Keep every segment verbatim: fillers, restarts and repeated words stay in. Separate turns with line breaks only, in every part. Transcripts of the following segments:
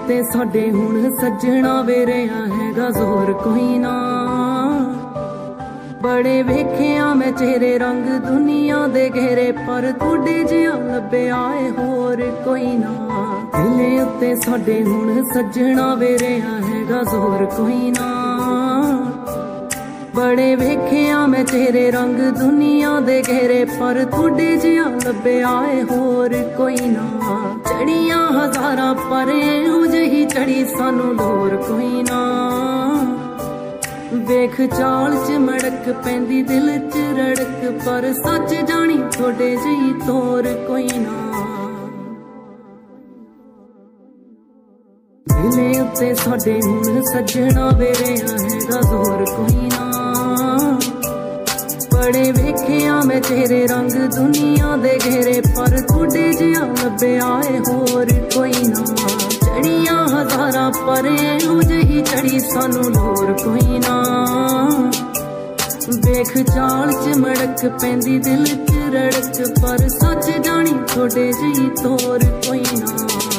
ਉੱਤੇ ਸਾਡੇ ਹੁਣ ਸੱਜਣਾ ਵੇ ਰਿਹਾ ਹੈਗਾ ਜ਼ੋਰ ਕੋਈ ਨਾ। ਬੜੇ ਵੇਖਿਆ ਮੈਂ ਚਿਹਰੇ ਰੰਗ ਦੁਨੀਆ ਦੇ ਘੇਰੇ, ਪਰ ਤੁਹਾਡੇ ਜਿਹਾ ਲੱਭਿਆ ਏ ਹੋਰ ਕੋਈ ਨਾ। ਦਿਲ ਉੱਤੇ ਸਾਡੇ ਹੁਣ ਸੱਜਣਾ ਵੇ ਰਿਹਾ ਹੈਗਾ ਜ਼ੋਰ ਕੋਈ ਨਾ। ਬੜੇ ਵੇਖਿਆ ਮੈਂ ਚਿਹਰੇ ਰੰਗ ਦੁਨੀਆ ਦੇ ਘੇਰੇ, ਪਰ ਤੁਹਾਡੇ ਜਿਹਾ ਲੱਭਿਆ ਏ ਹੋਰ ਕੋਈ ਨਾ। ਚੜੀਆਂ ਹਜ਼ਾਰਾਂ ਪਰ ਇਹੋ ਜਿਹੀ ਚੜੀ ਸਾਨੂੰ ਲੋਰ ਕੋਈ ਨਾ। ਵੇਖ ਚਾਲ ਚ ਮੜਕ ਪੈਂਦੀ ਦਿਲ ਚ ਰੜਕ, ਪਰ ਸੱਚ ਜਾਣੀ ਤੁਹਾਡੇ ਜਿਹੀ ਤੋਰ ਕੋਈ ਨਾ। ਦਿਲ ਉੱਤੇ ਸਾਡੇ ਹੁਣ ਸੱਜਣਾ ਵੇ ਰਿਹਾ ਹੈਗਾ ਜ਼ੋਰ ਕੋਈ ਨਾ। ਬੜੇ ਵੇਖਿਆ ਮੈਂ ਚਿਹਰੇ ਰੰਗ ਦੁਨੀਆ ਦੇ ਘੇਰੇ, ਪਰ ਤੁਹਾਡੇ ਜਿਹਾ ਲੱਭਿਆ ਏ ਹੋਰ ਕੋਈ ਨਾ। ਚੜੀਆਂ ਹਜ਼ਾਰਾਂ ਪਰ ਇਹੋ ਜਿਹੀ ਚੜੀ ਸਾਨੂੰ ਲੋਰ ਕੋਈ ਨਾ। ਵੇਖ ਚਾਲ ਚ ਮੜਕ ਪੈਂਦੀ ਦਿਲ ਚ ਰੜਕ, ਪਰ ਸੱਚ ਜਾਣੀ ਤੁਹਾਡੇ ਜਿਹੀ ਤੋਰ ਕੋਈ ਨਾ।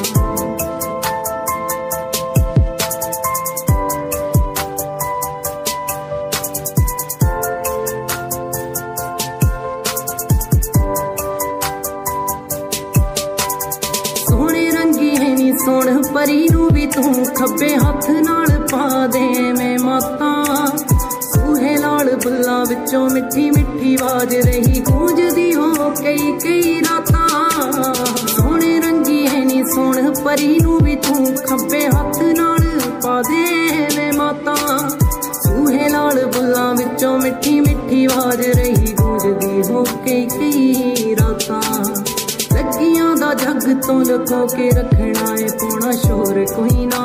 ਸੋਹਣ ਪਰੀ ਨੂੰ ਵੀ ਤੂੰ ਖੱਬੇ ਹੱਥ ਨਾਲ ਪਾ ਦੇ ਮੈਂ ਮਾਤਾ। ਸੂਹੇ ਲਾਲ ਬੁੱਲਾਂ ਵਿੱਚੋਂ ਮਿੱਠੀ ਮਿੱਠੀ ਆਵਾਜ਼ ਰਹੀ ਗੂੰਜਦੀ ਹੋ ਕਈ ਕਈ ਰਾਤਾਂ। ਸੋਹਣੇ ਰੰਗੀ ਹੈ ਨੀ ਸੋਹਣ ਪਰੀ ਨੂੰ ਵੀ ਤੂੰ ਖੱਬੇ ਹੱਥ ਨਾਲ ਪਾ ਦੇ ਮੈਂ ਮਾਤਾ। ਸੂਹੇ ਲਾਲ ਬੁੱਲਾਂ ਵਿੱਚੋਂ ਮਿੱਠੀ ਮਿੱਠੀ ਆਵਾਜ਼ ਰਹੀ ਗੂੰਜਦੀ ਹੋ ਕਈ ਕਈ ਰਾਤਾਂ। ਲੱਗੀਆਂ ਦਾ ਜੱਗ ਤੋਂ ਲੁਕੋ ਕੇ ਰੱਖਣਾ ਏ ਪੋਣਾ ਸ਼ੋਰ ਕੋਈ ਨਾ।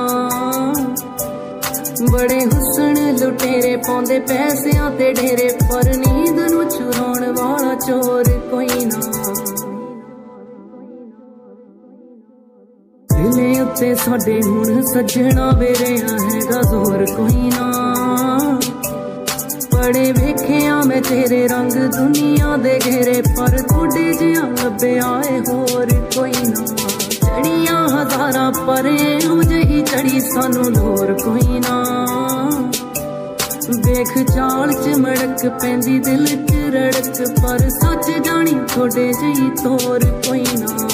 ਬੜੇ ਹੁਸਨ ਲੁਟੇਰੇ ਪਾਉਂਦੇ ਪੈਸਿਆਂ ਤੇ ਢੇਰੇ, ਪਰ ਨੀਂਦ ਨੂੰ ਚੁਰਾਉਣ ਵਾਲਾ ਚੋਰ ਕੋਈ ਨਾ। ਦਿਲ ਉੱਤੇ ਸਾਡੇ ਹੁਣ ਸੱਜਣਾ ਵੇ ਰਿਹਾ ਹੈਗਾ ਜ਼ੋਰ ਕੋਈ ਨਾ। ਬੜੇ ਵੇਖਿਆ ਮੈਂ ਚਿਹਰੇ ਰੰਗ ਦੁਨੀਆ ਦੇ ਘੇਰੇ, ਪਰ ਤੁਹਾਡੇ ਜਿਹਾ ਲੱਭਿਆ ਏ ਹੋਰ ਕੋਈ ਨਾ। ਚੜੀਆਂ ਹਜ਼ਾਰਾਂ ਪਰ ਇਹੋ ਜਿਹੀ ਚੜੀ ਸਾਨੂੰ ਲੋਰ ਕੋਈ ਨਾ। ਵੇਖ ਚਾਲ ਚ ਮੜਕ ਪੈਂਦੀ ਦਿਲ ਚ ਰੜਕ, ਪਰ ਸੱਚ ਜਾਣੀ ਤੁਹਾਡੇ ਜਿਹੀ ਤੋਰ ਕੋਈ ਨਾ।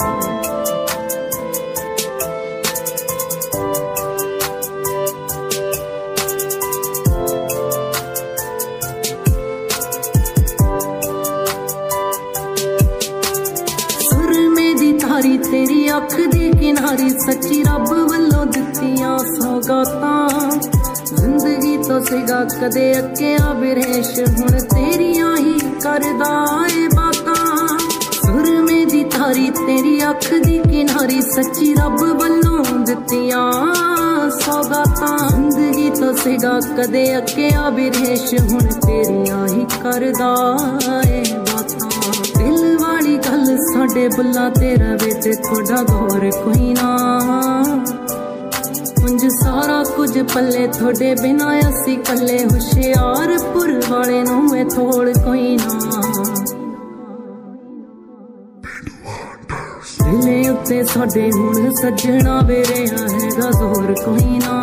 ਤੇਰੀ ਅੱਖ ਦੀ ਕਿਨਾਰੀ ਸੱਚੀ ਰੱਬ ਵੱਲੋਂ ਦਿੱਤੀਆਂ ਸੌਗਾਤਾਂ। ਜ਼ਿੰਦਗੀ ਤੋਂ ਸੀਗਾ ਕਦੇ ਅੱਕਿਆ ਬਿਰੇਸ਼, ਹੁਣ ਤੇਰੀਆਂ ਹੀ ਕਰਦਾ ਏ ਬਾਤਾਂ। ਸੁਰਮੇ ਦੀ ਧਾਰੀ ਤੇਰੀ ਅੱਖ ਦੀ ਕਿਨਾਰੀ ਸੱਚੀ ਰੱਬ ਵੱਲੋਂ ਦਿੱਤੀਆਂ ਸੌਗਾਤਾਂ। ਜ਼ਿੰਦਗੀ ਤੋਂ ਸੀਗਾ ਕਦੇ ਅੱਕਿਆ ਬਿਰੇਸ਼, ਹੁਣ ਤੇਰੀਆਂ ਹੀ ਕਰਦਾ ਏ ਬਾਤਾਂ। ਦਿਲ ਵਾਲੀ ਗੱਲ ਸਾਡੇ ਬੁੱਲਾਂ ਤੇ ਰਵੇ ਤੇ ਤੁਹਾਡਾ ਗੌਰ ਕੋਈ ਨਾ। ਉਂਝ ਸਾਰਾ ਕੁਝ ਪੱਲੇ ਤੁਹਾਡੇ ਬਿਨਾਂ ਅਸੀਂ ਕੱਲੇ, ਹੁਸ਼ਿਆਰਪੁਰ ਵਾਲੇ ਨੂੰ ਇਹ ਥੋੜ ਕੋਈ ਨਾ। ਦਿਲ ਉੱਤੇ ਸਾਡੇ ਹੁਣ ਸੱਜਣਾ ਵੇ ਰਿਹਾ ਹੈਗਾ ਜ਼ੋਰ ਕੋਈ ਨਾ।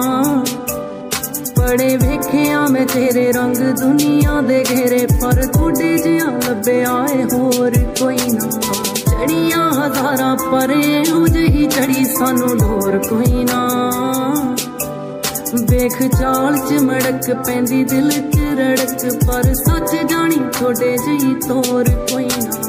ਬੜੇ ਵੇਖਿਆ ਮੈਂ ਚਿਹਰੇ ਰੰਗ ਦੁਨੀਆ ਦੇ ਘੇਰੇ, ਪਰ ਤੁਹਾਡੇ ਜਿਹਾ ਲੱਭਿਆ ਏ ਹੋਰ ਕੋਈ ਨਾ। ਚੜੀਆਂ ਹਜ਼ਾਰਾਂ ਪਰ ਇਹੋ ਜਿਹੀ ਚੜੀ ਸਾਨੂੰ ਲੋਰ ਕੋਈ ਨਾ। ਵੇਖ ਚਾਲ ਚ ਮੜਕ ਪੈਂਦੀ ਦਿਲ ਚ ਰੜਕ, ਪਰ ਸੱਚ ਜਾਣੀ ਤੁਹਾਡੇ ਜਿਹੀ ਤੋਰ ਕੋਈ ਨਾ।